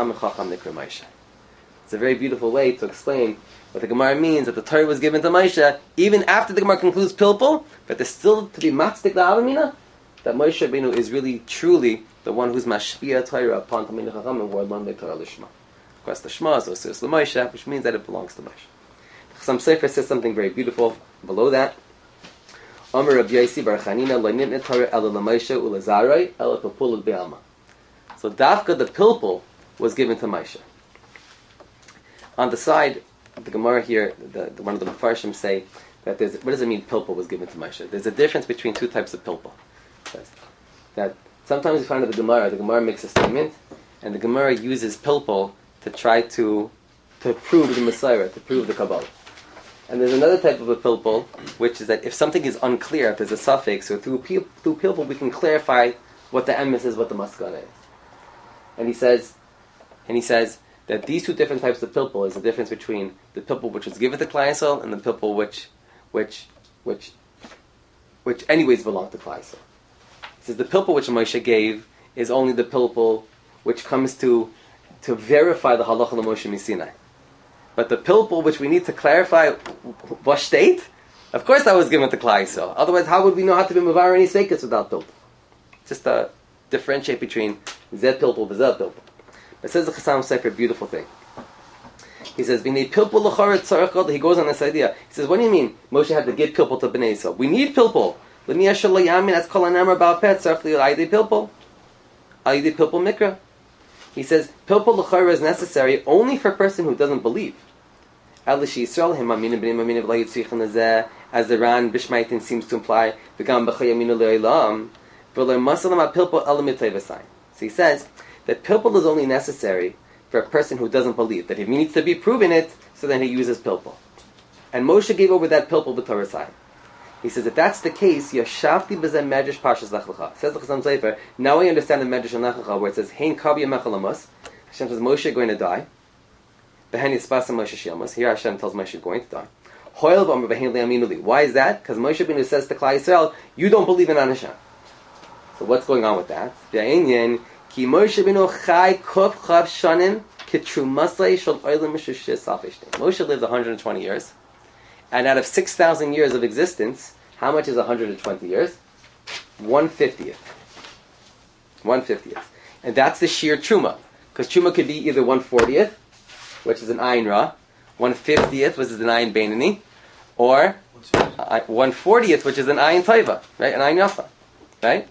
a very beautiful way to explain what the Gemara means, that the Torah was given to Moshe, even after the Gemara concludes Pilpul, but there's still to be matzdik la'avamina, that Moshe Rabbeinu is really, truly the one who's mashpia Torah upon Talmidei Chachamim, who are learned Torah Lishma. Of course, the Shema is Osiris L'Moshe, which means that it belongs to Moshe. Some Sefer says something very beautiful below that. Omer Rabbi Yosi Bar Chanina lo nitne Torah ela l'Moshe u'lezaroi ela Pilpul be'alma. So Dafka, the Pilpul, was given to Moshe. On the side of the Gemara here, one of the Mefarshim say that what does it mean Pilpul was given to Moshe? There's a difference between two types of Pilpul. That sometimes you find that the Gemara makes a statement, and the Gemara uses Pilpul to try to prove the Messiah, to prove the Kabbalah. And there's another type of a Pilpul, which is that if something is unclear, if there's a suffix, so through Pilpul we can clarify what the emes is, what the maskana is. And he says that these two different types of Pilpul is the difference between the Pilpul which was given to Klal Yisrael and the Pilpul which anyways belonged to Klal Yisrael. He says the Pilpul which Moshe gave is only the Pilpul which comes to verify the halacha l'Moshe Sinai. But the pilpul, which we need to clarify what state, of course that was given to Klal Yisrael. Otherwise, how would we know how to be mevar any sveikus without pilpul? Just to differentiate between zed pilpul and zed pilpul. It says the Chassam Sofer a beautiful thing. He says, "V'nei pilpul l'chara tzarich gadol." He goes on this idea. He says, "What do you mean Moshe had to give pilpul to Bnei Yisrael? We need pilpul. L'mi yashal layamin as kol ha'namar ba'al peh tzarich li'ayidei pilpul, ayidei pilpul mikra." He says, "Pilpul l'chara is necessary only for a person who doesn't believe." As the Ran Bishmaitin seems to imply, so he says that pilpul is only necessary for a person who doesn't believe, that if he needs to be proven it, so then he uses pilpul. And Moshe gave over that pilpul b'Torah side. He says, if that's the case, Yashavti b'zeh medrash Parshas Lech Lecha. Says the Chassam Sofer, now I understand the medrash in Lech Lecha, where it says, Hein kav yamechal amos. Hashem says, Moshe is going to die. B'hen yispasa Moshe shilmas. Here Hashem tells Moshe is going to die. Hoil b'amar b'hen li'aminuli. Why is that? Because Moshe Rabbeinu says to Klal Yisrael, you don't believe in Hashem. So what's going on with that? V'ayinyan, ki Moshe Rabbeinu chai kuf chav shanim kitrumasai shal oilam mishushe safishtim. Moshe lived 120 years. And out of 6,000 years of existence, how much is 120 years? 1/50th. 1/50th. And that's the sheer truma. Because truma could be either 1/40th, which is an ayin ra, 1/50th, which is an ayin beinani, or 1/40th, which is an ayin taiva, right? An ayin yafa, right?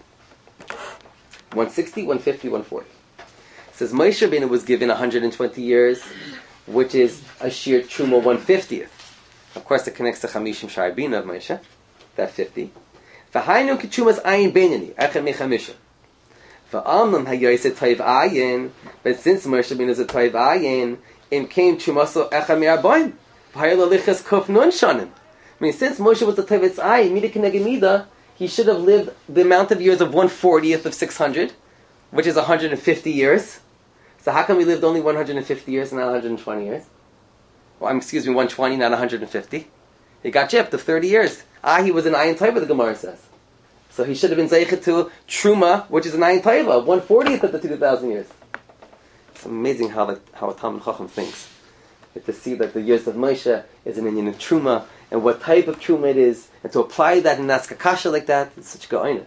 160, 150, 140. It says Moshe Rabbeinu was given 120 years, which is a sheer truma 1/50th. Of course, it connects to Chamishim Sha'arbina of Moshe, that 50. V'hainu k'trumas ayin beinani, echem mechamishim. V'amlam hayoyse toiv ayin, but since Moshe Rabbeinu is a toiv ayin, im came trumaso echem me'arboim. V'hayel alichas kuf nun shanim. I mean, since Moshe was a toiv ayin, mida k'neged mida, he should have lived the amount of years of 1/40th of 600, which is 150 years. So how come we lived only 150 years and not 120 years? Well, 120, not 150. He got gypped of 30 years. He was an ayin taiva, the Gemara says. So he should have been zeichet to truma, which is an ayin taiva, 1/40th of the 2,000 years. It's amazing how a Talmid Chacham thinks. To see that the years of Moshe is an inyan of truma, and what type of truma it is, and to apply that in Naskakasha like that, it's such ga'oinus.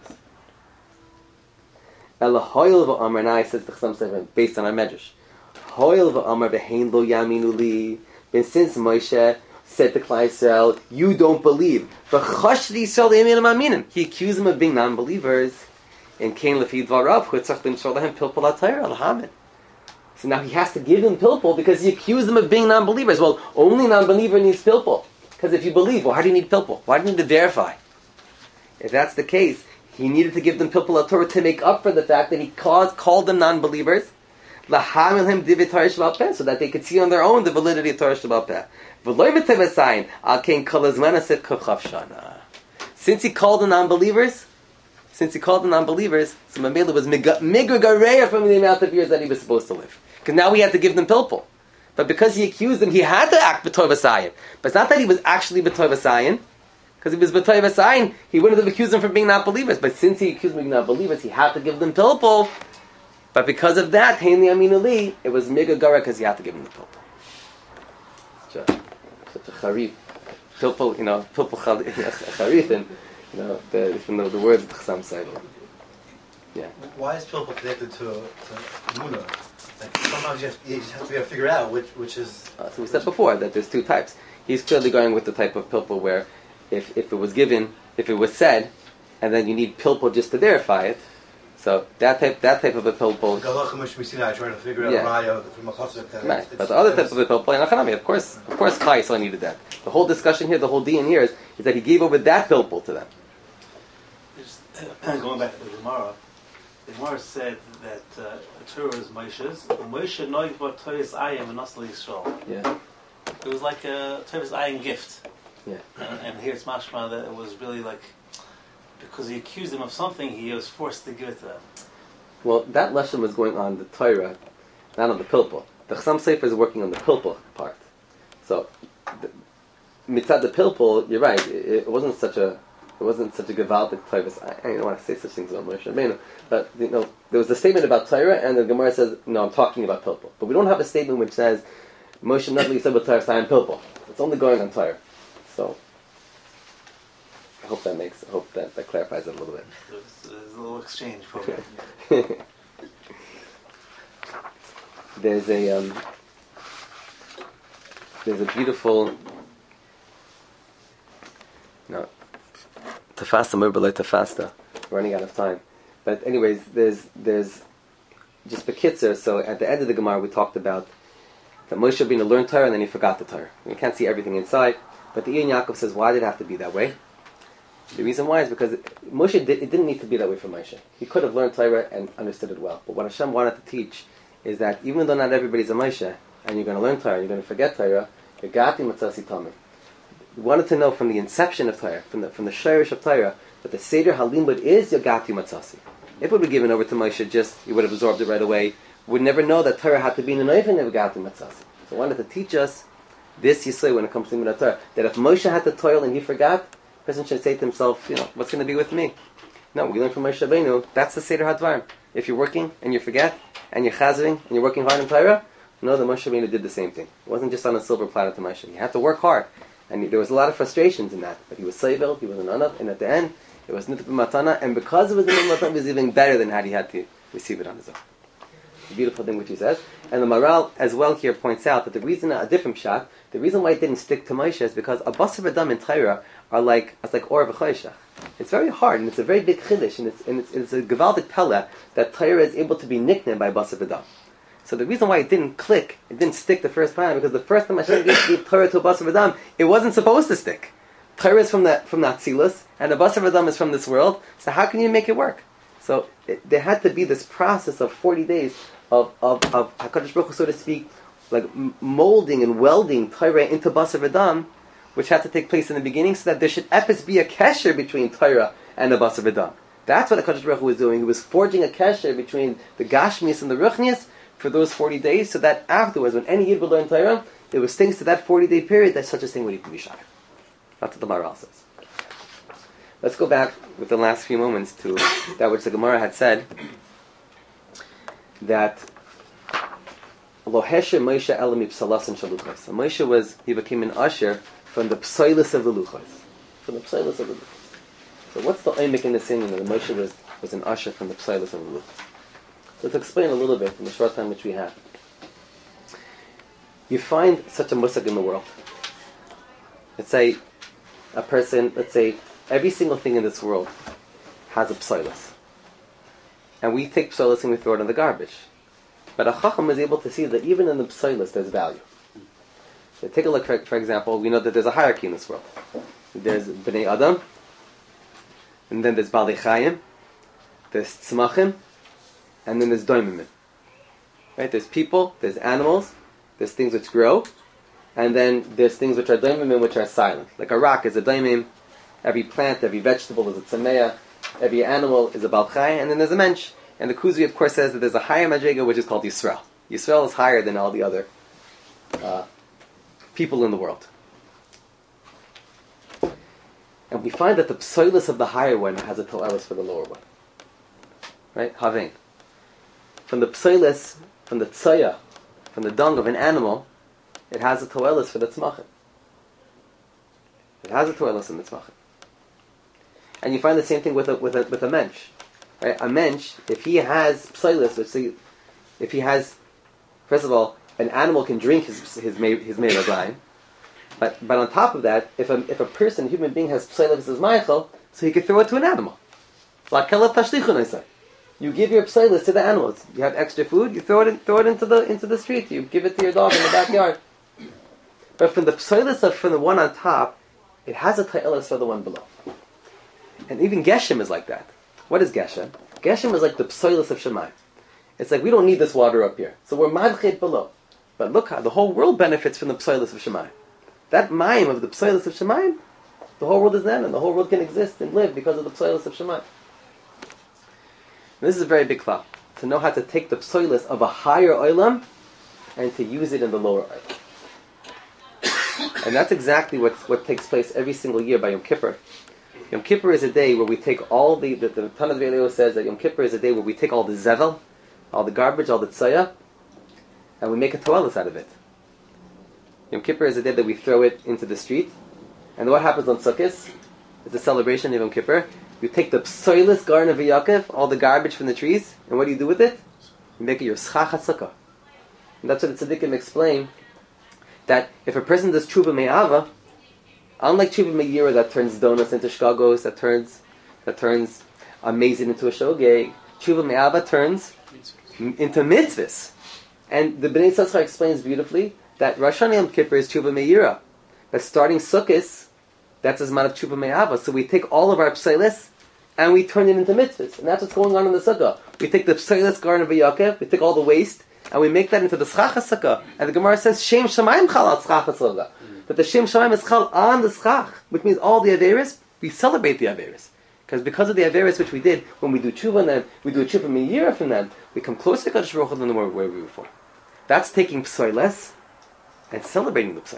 Ela hoil v'amar, now he says the Chassam Sofer, based on our medrash. Hoil v'amar v'hein lo yaminu li. And since Moshe said to Klal Yisrael, you don't believe, he accused them of being non-believers. And Cain lefi dvarav chutzach limshor lahem pilpul atayr alhamed. So now he has to give them pilpul because he accused them of being non-believers. Well, only non-believer needs pilpul. Because if you believe, well, how do you need pilpul? Why do you need to verify? If that's the case, he needed to give them pilpul atayr to make up for the fact that he called them non-believers. So that they could see on their own the validity of Torah Shabbat Peh. Since he called the non-believers, so Mamela was migragareya from the amount of years that he was supposed to live. Because now we had to give them pilpul. But because he accused them, he had to act b'toy v'sayin. But it's not that he was actually b'toy v'sayin. Because if he was b'toy v'sayin, he wouldn't have accused them from being not believers. But since he accused them of being not believers, he had to give them pilpul. But because of that, Hein Aminu Li, it was Migagara because you have to give him the pilpul. Such a charif. Pilpul, pilpul charif, and, from the words of the Chassam Sofer. Yeah. Why is pilpul connected to Muna? Like, sometimes you just have to be able to figure out which is... So we said before that there's two types. He's clearly going with the type of pilpul where if it was given, if it was said, and then you need pilpul just to verify it. So that type of a pilpul. Trying to figure out raya from a pasuk. Right, but the other type of a pilpul, of course, Klal Yisrael needed that. The whole discussion here, the whole din here is that he gave over that pilpul to them. Going back to the Gemara said that the Torah is Moshe's. Moshe noig what Torah is ayim and Nasli Yisrael. Yeah. It was like a Torah is ayim gift. Yeah. And here it's mashma that it was really like, because he accused them of something, he was forced to give it to them. Well, that lesson was going on the Torah, not on the pilpul. The Chassam Sofer is working on the pilpul part. So, mitzad the pilpul, you're right. It wasn't such a It wasn't such a gewaltic Torah. I don't want to say such things about Moshe Rabbeinu, but there was a statement about Torah, and the Gemara says, "No, I'm talking about Pilpul." But we don't have a statement which says Moshe Rabbeinu said about Torah, "Sayim Pilpul." It's only going on Torah. So I hope that clarifies it a little bit. There's a little exchange program. There's a beautiful tafasta mobile tafasta. Running out of time, but anyways, there's just bekitzer. So at the end of the Gemara, we talked about that Moshe Rabbeinu learned Torah and then he forgot the Torah. You can't see everything inside, but the Ian Yaakov says, why did it have to be that way? The reason why is because it didn't need to be that way for Moshe. He could have learned Torah and understood it well. But what Hashem wanted to teach is that even though not everybody's a Moshe, and you're going to learn Torah, you're going to forget Torah, you got him matzasi tamim. He wanted to know from the inception of Torah, from the shirish of Torah, that the Seder Halimud is Yagati Matzasi. If it would be given over to Moshe, he would have absorbed it right away. Would never know that Torah had to be in an Eifin of Yagati Matzasi. So he wanted to teach us this Yisrael when it comes to Limud Torah, that if Moshe had to toil and he forgot, the person should say to himself, what's going to be with me? No, we learn from Moshe Rabbeinu, that's the Seder HaDvarim. If you're working and you forget, and you're chazering, and you're working hard in Torah, know that Moshe Rabbeinu did the same thing. It wasn't just on a silver platter to Moshe. He had to work hard. And there was a lot of frustrations in that. But he was Seivel, he was an Anav, and at the end, it was Nitip Matana, and because it was Nitip Matana, it was even better than had he had to receive it on his own. The beautiful thing which he says. And the Maral as well here points out that the reason, a different shot, the reason why it didn't stick to Moshe is because a Basar V'Dam and Torah are like Or V'Choshech. It's very hard, and it's a very big chiddush, and it's a Gevaldik Pella that Torah is able to be nicknamed by Basar V'Dam. So the reason why it didn't click, it didn't stick the first time, because the first time Hashem gave Torah to a Basar V'Dam, it wasn't supposed to stick. Torah is from that Tzilus, and the Basar V'Dam is from this world, so how can you make it work? So there had to be this process of 40 days of HaKadosh Baruch Hu, so to speak, like molding and welding Torah into Basar V'Dam, which had to take place in the beginning, so that there should epis be a kesher between Torah and the Basar V'Dam. That's what HaKadosh Baruch Hu was doing. He was forging a kesher between the Gashmias and the Ruchnias for those 40 days, so that afterwards, when any Yid would learn Torah, there was things to that 40-day period that such a thing would even be shy. That's what the Maral says. Let's go back with the last few moments to that which the Gemara had said, that Lohesher Moshe Elam Psalas and Shaluchos. Moshe he became an usher from the psoilus of the luchos. From the psoilus of the luchos. So what's the oimik in the singing that Moshe was an usher from the psoilus of the luchos? So to explain a little bit in the short time which we have. You find such a musag in the world. Let's say a person, every single thing in this world has a psoilus. And we take psoilus and we throw it in the garbage. But a chacham is able to see that even in the psoilus there's value. So take a look, for example, we know that there's a hierarchy in this world. There's Bnei Adam, and then there's Balei Chayim, there's Tzmachim, and then there's Doimimim. Right? There's people, there's animals, there's things which grow, and then there's things which are Doimimim, which are silent. Like a rock is a Doimim, every plant, every vegetable is a Tzameah, every animal is a Balchai, and then there's a Mensch. And the Kuzvi, of course, says that there's a higher Madriga, which is called Yisrael. Yisrael is higher than all the other people in the world. And we find that the psoilus of the higher one has a to'elis for the lower one. Right? Havein. From the psoilus, from the tsoya, from the dung of an animal, it has a to'elis for the tzmachim. It has a to'elis in the tzmachim. And you find the same thing with a mensch. Right? A mensch, if he has psoilus, if he has, first of all, an animal can drink his meiraglayim, but on top of that, if a person, human being, has psoilus as meichel, so he can throw it to an animal. You give your psoilus to the animals. You have extra food, you throw it into the street. You give it to your dog in the backyard. But from the psoilus from the one on top, it has a ta'elis for the one below. And even Geshem is like that. What is Geshem? Geshem is like the psoilus of Shemayim. It's like we don't need this water up here, so we're madchet below. But look how the whole world benefits from the psoilus of Shemayim. That mayim of the psoilus of Shemayim, the whole world is then, and the whole world can exist and live because of the psoilus of Shemayim. This is a very big cloud. To know how to take the psoilus of a higher oilam and to use it in the lower oilam. And that's exactly what takes place every single year by Yom Kippur. Yom Kippur is a day where we take all the Tanakh Ve'elio says that Yom Kippur is a day where we take all the zevel, all the garbage, all the tzaya, and we make a toilet out of it. Yom Kippur is a day that we throw it into the street. And what happens on Sukkot? It's a celebration of Yom Kippur. You take the psoilus garden of Yaakov, all the garbage from the trees, and what do you do with it? You make it your schach sukkah. And that's what the tzaddikim explain, that if a person does tshuva me'ava, unlike tshuva me'yira that turns donuts into shkagos, that turns amazing into a shogeg, tshuva me'ava turns into mitzvahs. And the Bnei Yissaschar explains beautifully that Rosh Hashanah Yom Kippur is tshuva me'yira, but starting Sukkot, that's a zman of tshuva me'ava. So we take all of our psailis and we turn it into mitzvahs. And that's what's going on in the sukkah. We take the psailis garden of Yaakov, we take all the waste, and we make that into the schach sukkah. And the Gemara says, Shem Shamayim chal al schach sukkah. That the Shem Shamayim is chal on the schach, which means all the averis, we celebrate the averis. Because of the averis which we did, when we do tshuva and then we do a tshuva me'yira from them, we come closer to Kadosh Baruch Hu than we were before. That's taking psailis and celebrating the psailis.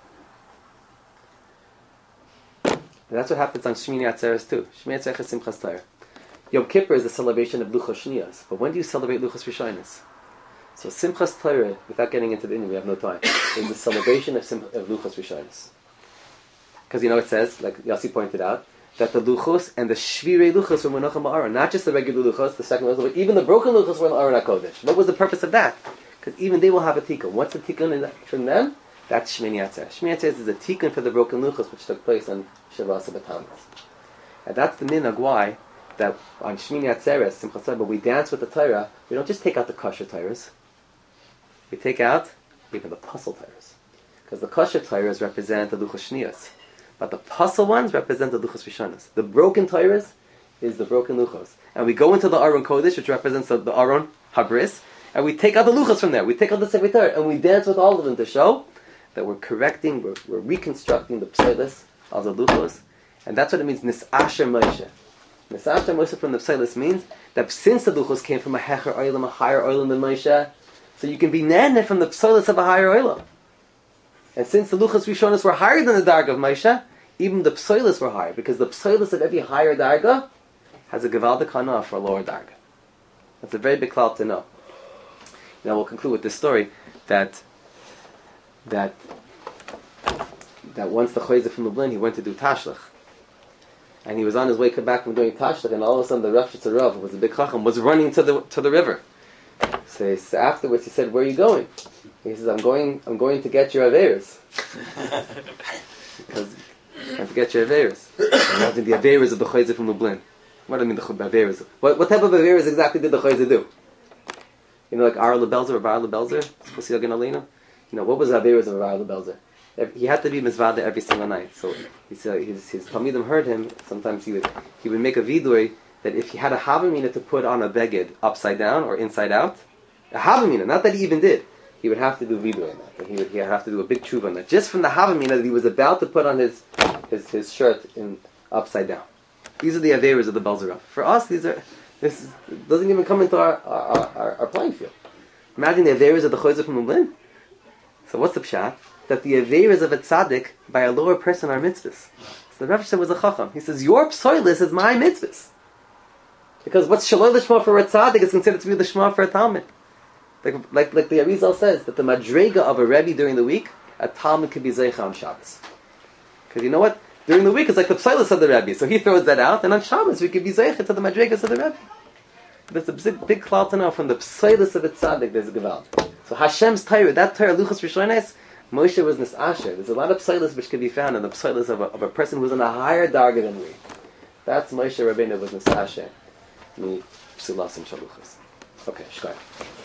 And that's what happens on Shmini Atzeres too. Shmini Atzeres is Simchas Torah. Yom Kippur is the celebration of Luchos Shniyos. But when do you celebrate Luchos Rishonos? So Simchas Torah, without getting into the Indian, we have no time, is the celebration of Luchos Rishonos. Because it says, like Yossi pointed out, that the Luchos and the Shvirei Luchos were Menachem Ba'aron. Not just the regular Luchos, the second Luchos, but even the broken Luchos were in Aron HaKodesh. What was the purpose of that? Because even they will have a tikkun. What's the tikkun from them? That's Shmini Atzeres. Shmini Atzeres is a tikkun for the broken luchos which took place on Shiva Sabbath. And that's the minhag why that on Shmini Atzeres, Simchas Torah, but we dance with the Torah, we don't just take out the kosher Torahs. We take out even the puzzle Torahs. Because the kosher Torahs represent the luchos shniyos. But the puzzle ones represent the luchos rishonos. The broken Torahs is the broken luchos. And we go into the Aron Kodesh, which represents the Aron Habris, and we take out the luchos from there. We take out the Sefer Torah, and we dance with all of them to show that we're correcting, we're reconstructing the psailis of the luchos, and that's what it means, Nisasher Moshe. Nisasher Moshe from the psailis means that since the luchos came from a hecher oilam, a higher oilam than Moshe, so you can be nene from the psailis of a higher oilam. And since the luchos rishonos were higher than the darga of Moshe, even the psailis were higher, because the psailis of every higher darga has a gevaldik hana for a lower darga. That's a very big cloud to know. Now we'll conclude with this story that once the Chayzer from Lublin, he went to do Tashlach. And he was on his way back from doing Tashlach, and all of a sudden the Rav Shitzer who was a big Chacham, was running to the river. So afterwards he said, "Where are you going?" He says, I'm going to get your Averis. Because I'm going to get your Averis. Imagine the Averis of the Chayzer from Lublin. What do I mean the Averis? What type of Averis exactly did the Chayzer do? Like Ara Lebelzer or Bar Lebelzer? What was the Averis of Ara Lebelzer? He had to be mizvada every single night. So his Talmidim heard him. Sometimes he would make a vidui that if he had a havamina to put on a beged upside down or inside out, a havamina, not that he even did, he would have to do vidui on that. And he would have to do a big tshuva on that, just from the havamina that he was about to put on his shirt in upside down. These are the averas of the Belzerah. For us, this doesn't even come into our playing field. Imagine the averas of the Chayzer from Lublin. So what's the pshat? That the averas of a tzaddik by a lower person are mitzvahs. So the Rav said was a chacham. He says, your psoilis is my mitzvahs. Because what's shaloi l'shma for a tzaddik is considered to be the shma for a talmid. Like the Arizal says, that the madrega of a rebbe during the week, a talmid could be zeicha on Shabbos. Because you know what? During the week it's like the psoilis of the rebbe. So he throws that out, and on Shabbos we could be zeicha to the madregas of the rebbe. There's a big cloud to know from the psoilis of a tzaddik, there's a gewalt. So Hashem's Torah, that Torah, Luchos Rishonos, Moshe was nisasher. There's a lot of psailis which can be found in the psailis of a person who's in a higher darga than we. That's Moshe Rabbeinu was nisasher. Mi psilas and shaluchas. Okay, shkaya.